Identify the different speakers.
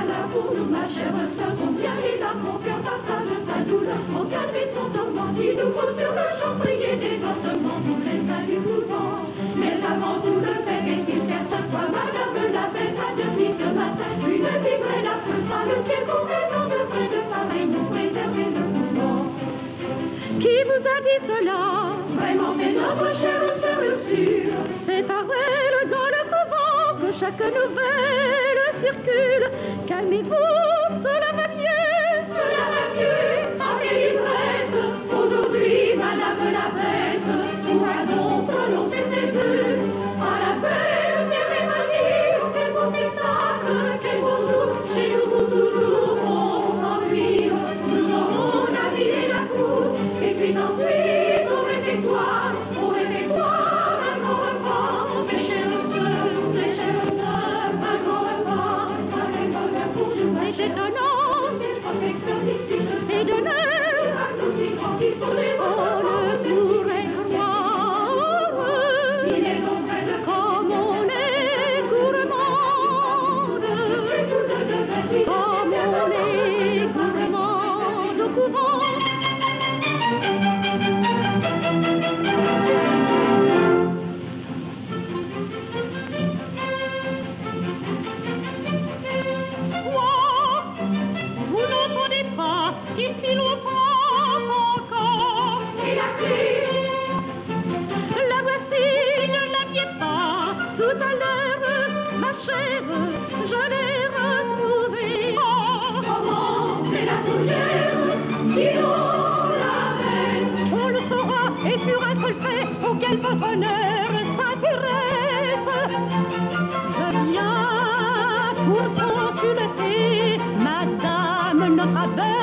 Speaker 1: là pour nous, ma chère sœur. Combien il a mon cœur partage sa douleur. Au calme et son tourment, il nous faut sur le champ prier dévotement pour les saints du couvent. Mais avant tout le fait est-il certain, quoi, madame l'abbesse a depuis ce matin une migraine affreuse. Dans le ciel pour raison de près de pareil nous préserver au couvent.
Speaker 2: Qui vous a dit cela?
Speaker 1: Vraiment c'est notre chère sœur Ursule.
Speaker 2: C'est par elle dans le couvent que chaque nouvelle circule. Calmez-vous, cela va mieux.
Speaker 1: Cela va mieux, en délivresse. Aujourd'hui, madame l'abbesse, pour un bon prononcer ses vœux. À la belle cérémonie, oh, quel beau spectacle, quel beau jour. Chez nous pour toujours, on s'ennuie. Nous aurons navigué la cour, et puis ensuite au réfectoire, un grand repas. Mes chères sœurs, un grand repas. Un bonheur pour tout.
Speaker 2: C'est étonnant, c'est de l'heure. On ne pourrait croire comme on est gourmande, comme on est gourmande au couvent. Vous n'entendez pas qu'ici l'on frappe encore?
Speaker 1: Et la clé,
Speaker 2: La voici, ne l'aviez pas tout à l'heure, ma chère, je l'ai retrouvée. Oh,
Speaker 1: comment c'est la douleur qui nous l'amène.
Speaker 2: on le saura, et sur un seul fait auquel votre honneur s'intéresse. Je viens pour consulter madame notre abbesse.